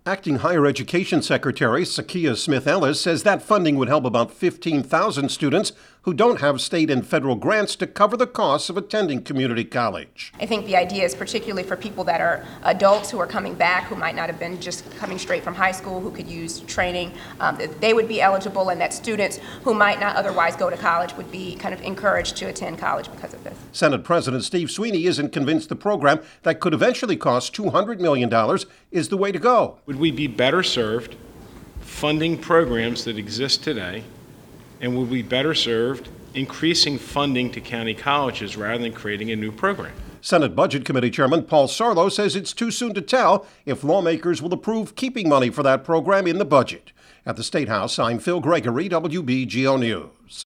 Acting Higher Education Secretary Sakia Smith-Ellis says that funding would help about 15,000 students who don't have state and federal grants to cover the costs of attending community college. I think the idea is particularly for people that are adults who are coming back, who might not have been just coming straight from high school, who could use training, that they would be eligible, and that students who might not otherwise go to college would be kind of encouraged to attend college because of this. Senate President Steve Sweeney isn't convinced the program that could eventually cost $200 million is the way to go. Would we be better served funding programs that exist today, and would we be better served increasing funding to county colleges rather than creating a new program? Senate Budget Committee Chairman Paul Sarlo says it's too soon to tell if lawmakers will approve keeping money for that program in the budget. At the State House, I'm Phil Gregory, WBGO News.